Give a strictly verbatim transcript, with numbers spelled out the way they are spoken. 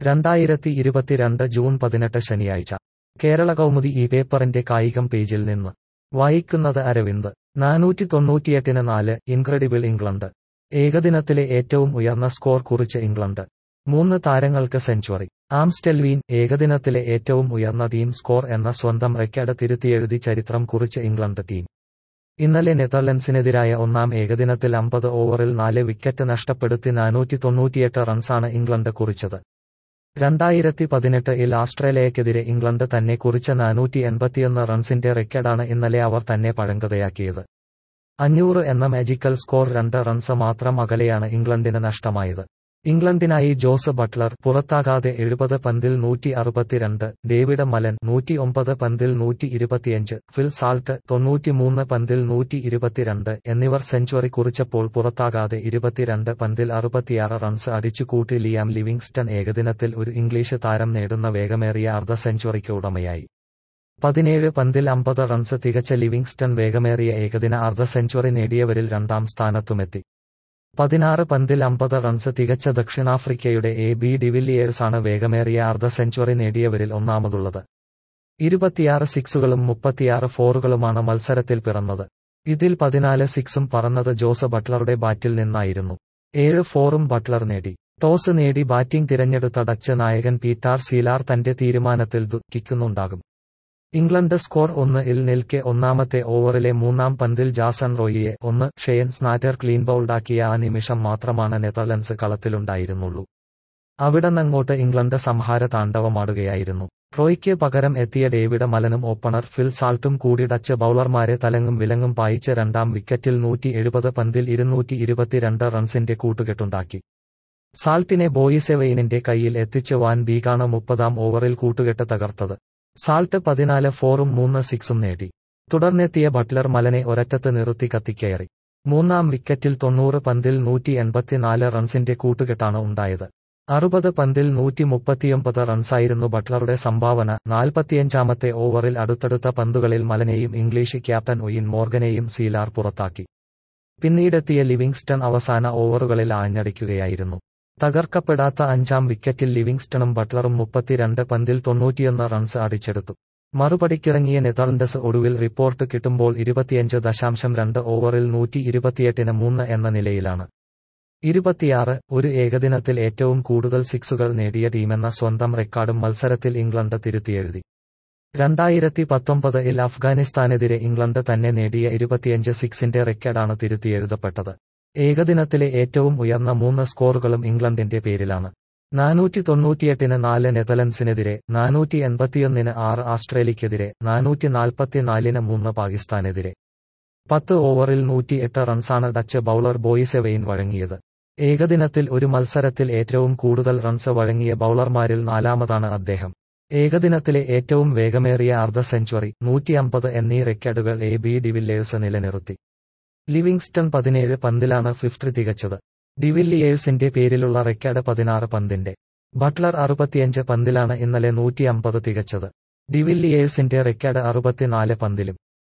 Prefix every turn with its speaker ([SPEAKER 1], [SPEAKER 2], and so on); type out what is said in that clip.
[SPEAKER 1] രണ്ടായിരത്തി ഇരുപത്തിരണ്ട് ജൂൺ പതിനെട്ട് ശനിയാഴ്ച കേരള കൗമുദി ഈ പേപ്പറിന്റെ കായികം പേജിൽ നിന്ന് വായിക്കുന്നത് അരവിന്ദ്. നാനൂറ്റി തൊണ്ണൂറ്റിയെട്ടിന് നാല് ഇൻക്രെഡിബിൾ ഇംഗ്ലണ്ട്. ഏകദിനത്തിലെ ഏറ്റവും ഉയർന്ന സ്കോർ കുറിച്ച് ഇംഗ്ലണ്ട്. മൂന്ന് താരങ്ങൾക്ക് സെഞ്ചുറി. ആംസ്റ്റെൽവീൻ ഏകദിനത്തിലെ ഏറ്റവും ഉയർന്ന ടീം സ്കോർ എന്ന സ്വന്തം റെക്കോർഡ് തിരുത്തിയെഴുതി ചരിത്രം കുറിച്ച് ഇംഗ്ലണ്ട് ടീം. ഇന്നലെ നെതർലൻഡ്സിനെതിരായ ഒന്നാം ഏകദിനത്തിൽ അമ്പത് ഓവറിൽ നാല് വിക്കറ്റ് നഷ്ടപ്പെടുത്തി നാനൂറ്റി തൊണ്ണൂറ്റിയെട്ട് റൺസാണ് ഇംഗ്ലണ്ട് കുറിച്ചത്. രണ്ടായിരത്തി പതിനെട്ട് ഇൽ ആസ്ട്രേലിയക്കെതിരെ ഇംഗ്ലണ്ട് തന്നെ കുറിച്ച നാനൂറ്റി എൺപത്തിയൊന്ന് റൺസിന്റെ റെക്കോർഡാണ് ഇന്നലെ അവർ തന്നെ പഴങ്കഥയാക്കിയത്. അഞ്ഞൂറ് എന്ന മാജിക്കൽ സ്കോർ രണ്ട് റൺസ് മാത്രം അകലെയാണ് ഇംഗ്ലണ്ടിന് നഷ്ടമായത്. ഇംഗ്ലണ്ടിനായി ജോസ് ബട്ട്ലർ പുറത്താകാതെ എഴുപത് പന്തിൽ നൂറ്റി അറുപത്തിരണ്ട്, ഡേവിഡ് മലൻ നൂറ്റി ഒമ്പത് പന്തിൽ നൂറ്റി ഇരുപത്തിയഞ്ച്, ഫിൽ സാൾട്ട് തൊണ്ണൂറ്റിമൂന്ന് പന്തിൽ നൂറ്റി ഇരുപത്തിരണ്ട് എന്നിവർ സെഞ്ചുറി കുറിച്ചപ്പോൾ പുറത്താകാതെ ഇരുപത്തിരണ്ട് പന്തിൽ അറുപത്തിയാറ് റൺസ് അടിച്ചുകൂട്ടി ലിയാം ലിവിങ്സ്റ്റൺ ഏകദിനത്തിൽ ഒരു ഇംഗ്ലീഷ് താരം നേടുന്ന വേഗമേറിയ അർദ്ധ സെഞ്ചുറിക്ക് ഉടമയായി. പതിനേഴ് പന്തിൽ അമ്പത് റൺസ് തികച്ച ലിവിങ്സ്റ്റൺ വേഗമേറിയ ഏകദിന അർദ്ധ സെഞ്ചുറി നേടിയവരിൽ രണ്ടാം സ്ഥാനത്തുമെത്തി. പതിനാറ് പന്തിൽ അമ്പത് റൺസ് തികച്ച ദക്ഷിണാഫ്രിക്കയുടെ എ ബി ഡിവില്ലിയേഴ്സാണ് വേഗമേറിയ അർദ്ധ സെഞ്ചുറി നേടിയവരിൽ ഒന്നാമതുള്ളത്. ഇരുപത്തിയാറ് സിക്സുകളും മുപ്പത്തിയാറ് ഫോറുകളുമാണ് മത്സരത്തിൽ പിറന്നത്. ഇതിൽ പതിനാല് സിക്സും പറന്നത് ജോസ് ബട്ട്ലറുടെ ബാറ്റിൽ നിന്നായിരുന്നു. ഏഴ് ഫോറും ബട്ട്ലർ നേടി. ടോസ് നേടി ബാറ്റിംഗ് തിരഞ്ഞെടുത്ത ഡച്ച് നായകൻ പീറ്റർ സീലാർ തന്റെ തീരുമാനത്തിൽ ദുഃഖിക്കുന്നുണ്ടാകും. ഇംഗ്ലണ്ട് സ്കോർ ഒന്ന് ഇൽ നിൽക്കെ ഒന്നാമത്തെ ഓവറിലെ മൂന്നാം പന്തിൽ ജാസൺ റോയിയെ ഒന്ന് ഷെയൻ സ്നാറ്റർ ക്ലീൻ ബൗൾഡാക്കിയ ആ നിമിഷം മാത്രമാണ് നെതർലൻഡ്സ് കളത്തിലുണ്ടായിരുന്നുള്ളൂ. അവിടന്നങ്ങോട്ട് ഇംഗ്ലണ്ട് സംഹാര താണ്ഡവമാടുകയായിരുന്നു. റോയിക്ക് പകരം എത്തിയ ഡേവിഡ് മലനും ഓപ്പണർ ഫിൽ സാൾട്ടും കൂടി ഡച്ച് ബൌളർമാരെ തലങ്ങും വിലങ്ങും പായിച്ച് രണ്ടാം വിക്കറ്റിൽ നൂറ്റി എഴുപത് പന്തിൽ ഇരുന്നൂറ്റി ഇരുപത്തിരണ്ട് റൺസിന്റെ കൂട്ടുകെട്ടുണ്ടാക്കി. സാൾട്ടിനെ ബോയിസെവെയിനിന്റെ കയ്യിൽ എത്തിച്ച് വാൻ ബീഗാണ് മുപ്പതാം ഓവറിൽ കൂട്ടുകെട്ട് തകർത്തത്. സാൾട്ട് പതിനാല് ഫോറും മൂന്ന് സിക്സും നേടി. തുടർന്നെത്തിയ ബട്ട്ലർ മലനെ ഒരറ്റത്ത് നിർത്തി കത്തിക്കയറി. മൂന്നാം വിക്കറ്റിൽ തൊണ്ണൂറ് പന്തിൽ നൂറ്റി എൺപത്തിനാല് റൺസിന്റെ കൂട്ടുകെട്ടാണ് ഉണ്ടായത്. അറുപത് പന്തിൽ നൂറ്റി മുപ്പത്തിയൊമ്പത് റൺസായിരുന്നു ബട്ട്ലറുടെ സംഭാവന. നാൽപ്പത്തിയഞ്ചാമത്തെ ഓവറിൽ അടുത്തടുത്ത പന്തുകളിൽ മലനെയും ഇംഗ്ലീഷ് ക്യാപ്റ്റൻ ഒയിൻ മോർഗനെയും സീലാർ പുറത്താക്കി. പിന്നീടെത്തിയ ലിവിങ്സ്റ്റൺ അവസാന ഓവറുകളിൽ ആഞ്ഞടിക്കുകയായിരുന്നു. തകർക്കപ്പെടാത്ത അഞ്ചാം വിക്കറ്റിൽ ലിവിങ്സ്റ്റണും ബട്ട്ലറും മുപ്പത്തിരണ്ട് പന്തിൽ തൊണ്ണൂറ്റിയൊന്ന് റൺസ് അടിച്ചെടുത്തു. മറുപടിക്കിറങ്ങിയ നെതർലൻഡ്സ് ഒടുവിൽ റിപ്പോർട്ട് കിട്ടുമ്പോൾ ഇരുപത്തിയഞ്ച് ദശാംശം രണ്ട് ഓവറിൽ നൂറ്റി ഇരുപത്തിയെട്ടിന് മൂന്ന് എന്ന നിലയിലാണ്. ഇരുപത്തിയാറ് ഒരു ഏകദിനത്തിൽ ഏറ്റവും കൂടുതൽ സിക്സുകൾ നേടിയ ടീമെന്ന സ്വന്തം റെക്കോർഡും മത്സരത്തിൽ ഇംഗ്ലണ്ട് തിരുത്തിയെഴുതി. രണ്ടായിരത്തി പത്തൊമ്പത് ഇൽ അഫ്ഗാനിസ്ഥാനെതിരെ ഇംഗ്ലണ്ട് തന്നെ നേടിയ ഇരുപത്തിയഞ്ച് സിക്സിന്റെ റെക്കോർഡാണ് തിരുത്തിയെഴുതപ്പെട്ടത്. ഏകദിനത്തിലെ ഏറ്റവും ഉയർന്ന മൂന്ന് സ്കോറുകളും ഇംഗ്ലണ്ടിന്റെ പേരിലാണ്. നാനൂറ്റി തൊണ്ണൂറ്റിയെട്ടിന് നാല് നെതർലൻഡ്സിനെതിരെ, നാനൂറ്റി എൺപത്തിയൊന്നിന് ആറ് ആസ്ട്രേലിയക്കെതിരെ, നാനൂറ്റി നാൽപ്പത്തിനാലിന് മൂന്ന് പാകിസ്ഥാനെതിരെ. പത്ത് ഓവറിൽ നൂറ്റിയെട്ട് റൺസാണ് ഡച്ച് ബൌളർ ബോയിസെവെയിൻ വഴങ്ങിയത്. ഏകദിനത്തിൽ ഒരു മത്സരത്തിൽ ഏറ്റവും കൂടുതൽ റൺസ് വഴങ്ങിയ ബൌളർമാരിൽ നാലാമതാണ് അദ്ദേഹം. ഏകദിനത്തിലെ ഏറ്റവും വേഗമേറിയ അർദ്ധ സെഞ്ചുറി, നൂറ്റിയമ്പത് എന്നീ റെക്കോർഡുകൾ എ ബി ഡിവില്ലിയേഴ്സ് നിലനിർത്തി. ലിവിങ്സ്റ്റൺ പതിനേഴ് പന്തിലാണ് ഫിഫ്റ്റി തികച്ചത്. ഡിവില്ലിയേഴ്സിന്റെ പേരിലുള്ള റെക്കോർഡ് പതിനാറ് പന്തിന്റെ. ബട്ട്ലർ അറുപത്തിയഞ്ച് പന്തിലാണ് ഇന്നലെ നൂറ്റിയമ്പത് തികച്ചത്. ഡിവില്ലിയേഴ്സിന്റെ റെക്കോർഡ് അറുപത്തിനാല് പന്തിലും.